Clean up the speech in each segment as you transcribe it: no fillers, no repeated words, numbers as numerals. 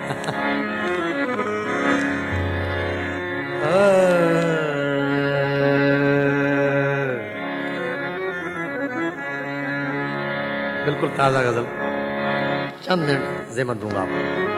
बिल्कुल ताजा गजल, चंद मिनट ज़ेमत दूंगा आपको।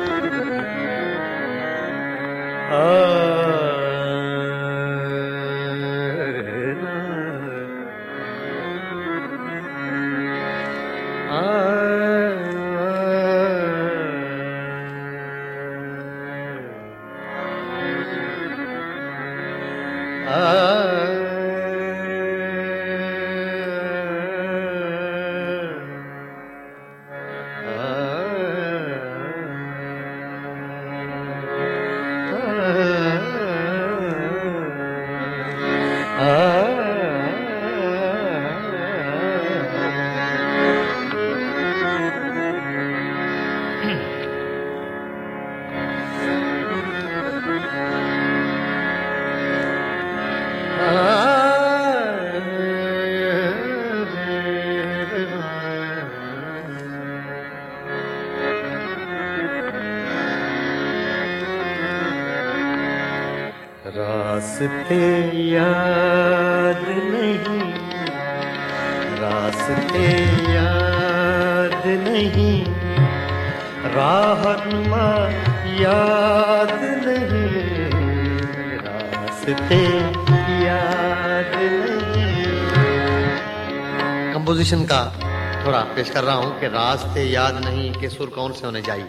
रास्ते याद नहीं, रास्ते याद नहीं, राहनुमा याद नहीं, रास्ते याद नहीं। कंपोजिशन का थोड़ा पेश कर रहा हूँ कि रास्ते याद नहीं के सुर कौन से होने चाहिए।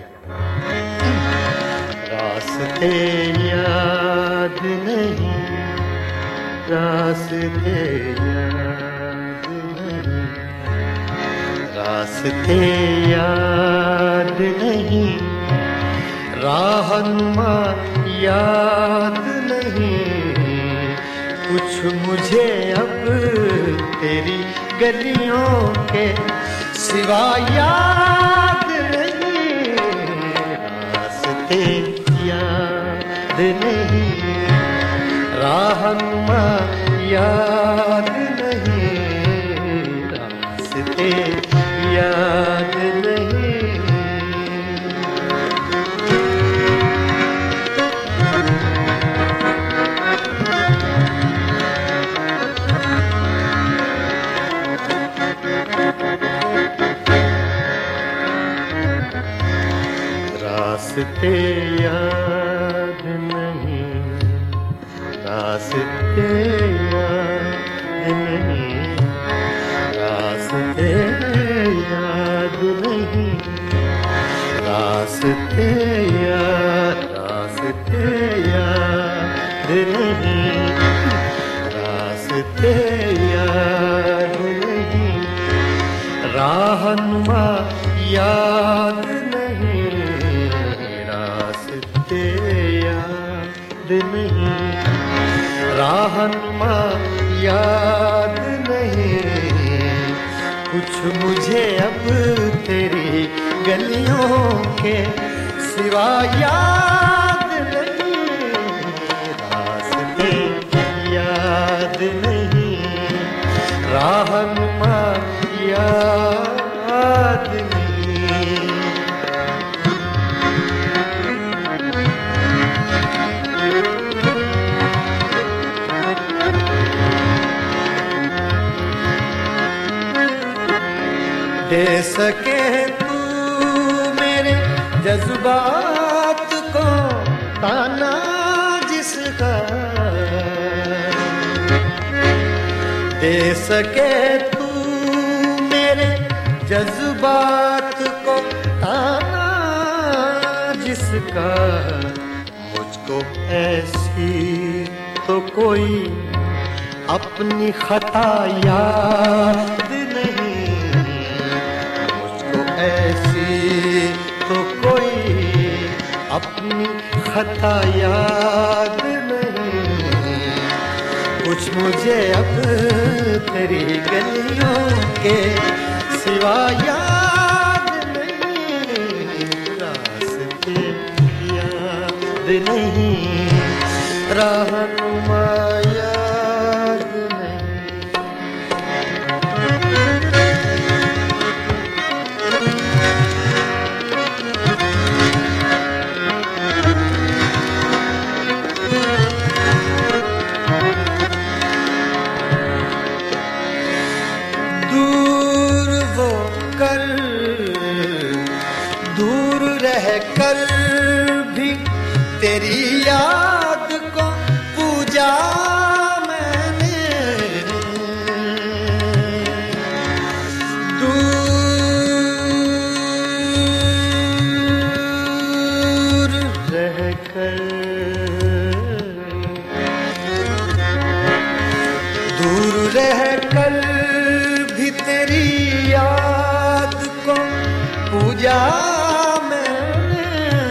रास्ते याद नहीं, रास्ते याद नहीं, रास्ते याद नहीं, राहनुमा याद नहीं, कुछ मुझे अब तेरी गलियों के सिवा याद नहीं, रास्ते याद नहीं, राहनुमा याद नहीं, रास्ते याद नहीं। रास्ते याद नहीं, रास्ते याद नहीं, रास्ते याद नहीं, रास्ते याद, रास्ते याद नहीं, रास्ते याद नहीं, राहनुमा याद नहीं, रास्ते याद नहीं, राहनुमा याद नहीं, कुछ मुझे अब तेरी गलियों के सिवा याद नहीं, रास्ते याद नहीं, राहनुमा याद नहीं। दे सके तू मेरे जज्बात को ताना जिसका, दे सके तू मेरे जज्बात को ताना जिसका, मुझको ऐसी तो कोई अपनी खता याद नहीं, ऐसी तो कोई अपनी खता याद नहीं, कुछ मुझे अब तेरी गलियों के सिवा याद नहीं, रास्ते याद नहीं, राहनुमा याद नहीं। रह कर भी तेरी याद को पूजा मैंने, दूर रह कर, दूर रह कर भी तेरी याद को पूजा मैंने।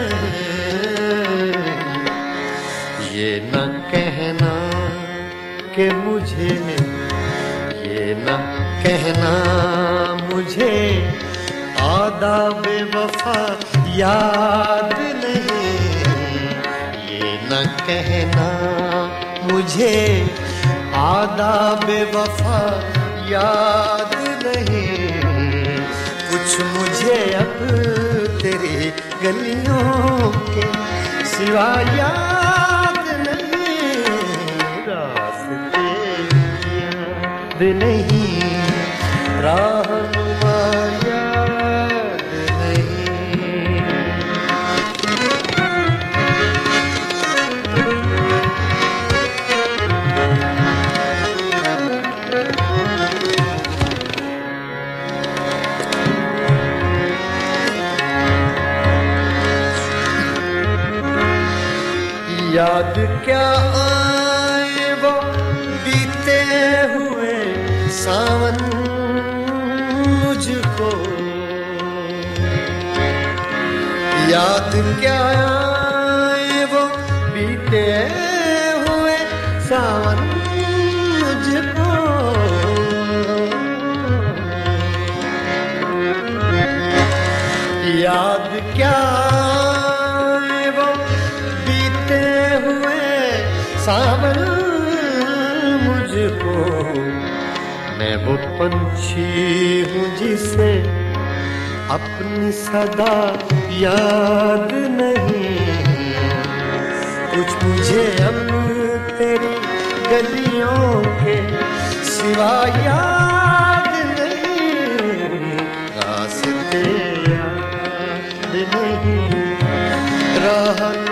ये न कहना कि मुझे, ये न कहना मुझे आदाब वफा याद नहीं, ये न कहना मुझे आदाब वफा याद नहीं। कुछ मुझे अब तेरी गलियों के सिवा याद नहीं, रास्ते याद नहीं, राहनुमा याद नहीं। याद क्या आए वो बीते हुए सावन मुझको, याद क्या आए वो बीते हुए सावन मुझको। याद क्या आए वो बीते हुए सावन मुझको। मैं वो पंछी हूँ जिसे अपनी सदा याद नहीं। कुछ मुझे अब तेरी गलियों के सिवा याद नहीं, रास्ते याद नहीं, राह